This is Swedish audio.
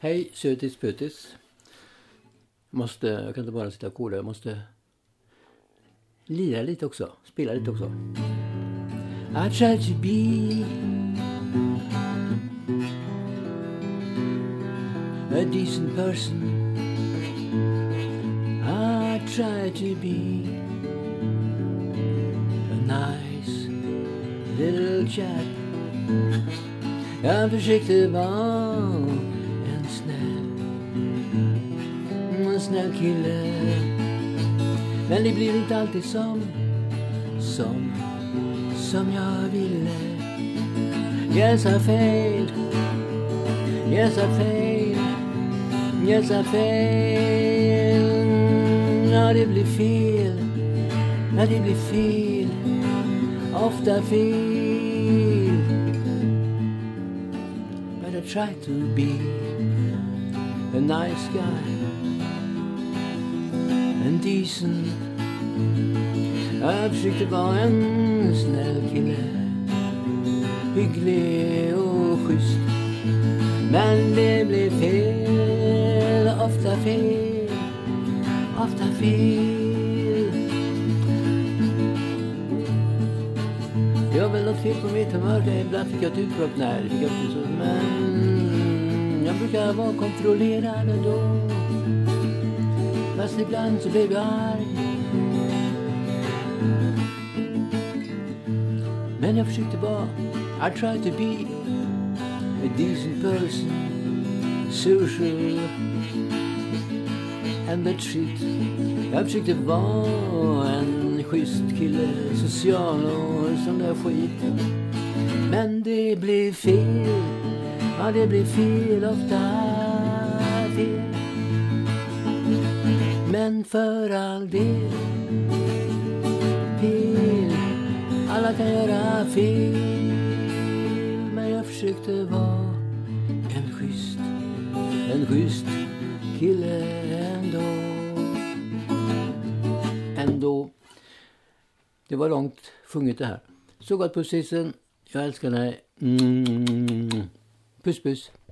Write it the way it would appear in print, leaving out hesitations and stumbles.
Hej, sötis putis. Jag kan inte bara sitta och koda, jag måste lira lite också, spela lite också. I try to be a decent person. I try to be a nice little chap. Jag försökte vara en snäll kille. Men det blir inte alltid som jag ville. Yes I failed. Ja, det blir fel. Ofta fel. But I try to be a nice guy and decent. Jag försökte vara en snäll kille, hygglig och schysst. Men det blev fel, ofta fel. Det var väl något fel på mitt humör. Ibland fick jag ett utbrott. Nej, det fick jag inte så. Men jag brukar vara kontrollerad ändå. Fast ibland så blev jag arg. Men jag försökte vara, I tried to be a decent person, social and the treat. Jag försökte vara en schysst kille, social och sån där skit. Men det blev fel, ja det blev fel, ofta fel. Men för all del, fel, alla kan göra fel. Men jag försökte vara en schysst kille ändå. Det var långt sjungit det här. Så gott pussisen, jag älskar dig. Puss puss.